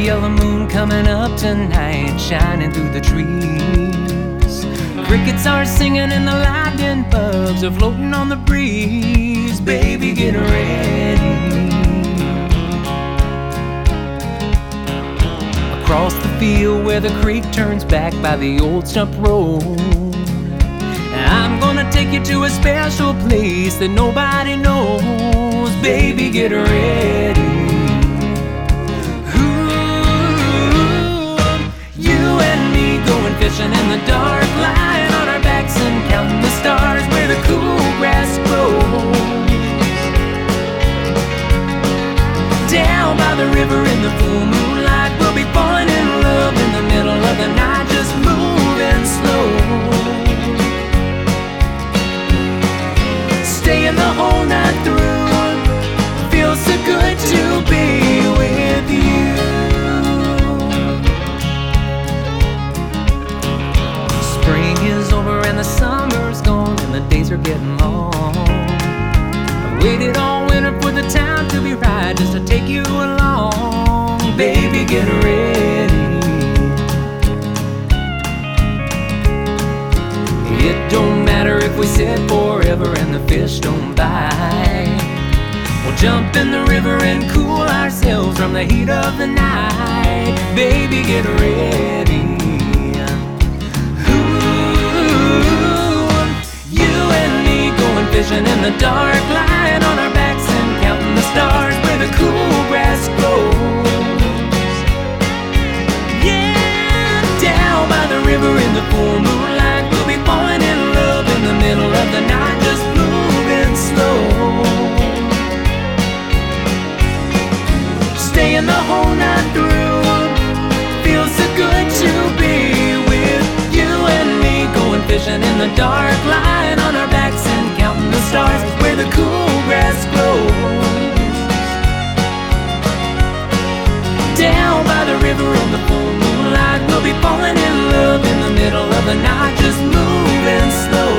yellow moon coming up tonight, shining through the trees. Crickets are singing and the lightning bugs are floating on the breeze. Baby, get ready. Across the field where the creek turns back by the old stump road, I'm gonna take you to a special place that nobody knows. Baby, get ready. Fishing in the dark, lying on our backs and counting the stars where the cool grass grows. Down by the river in the full moonlight, we'll be falling in love in the middle of the night, just moving slow. Staying the whole night through, feels so good to be with you. Spring is over and the summer's gone and the days are getting long. I waited all winter for the time to be right, just to take you along. Baby, get ready. It don't matter if we sit forever and the fish don't bite. We'll jump in the river and cool ourselves from the heat of the night. Baby, get ready. Fishing in the dark, lying on our backs and counting the stars where the cool grass grows. Yeah, down by the river in the full moonlight, we'll be falling in love in the middle of the night, just moving slow. Staying the whole night through, feels so good to be with you and me. Going fishing in the dark, lying on our backs and counting the stars where the cool grass grows. Down by the river in the full moonlight, we'll be falling in love in the middle of the night, just moving slow.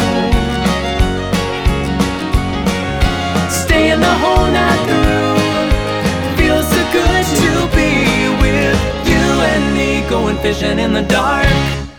Staying the whole night through, feels so good to be with you and me. Going fishing in the dark.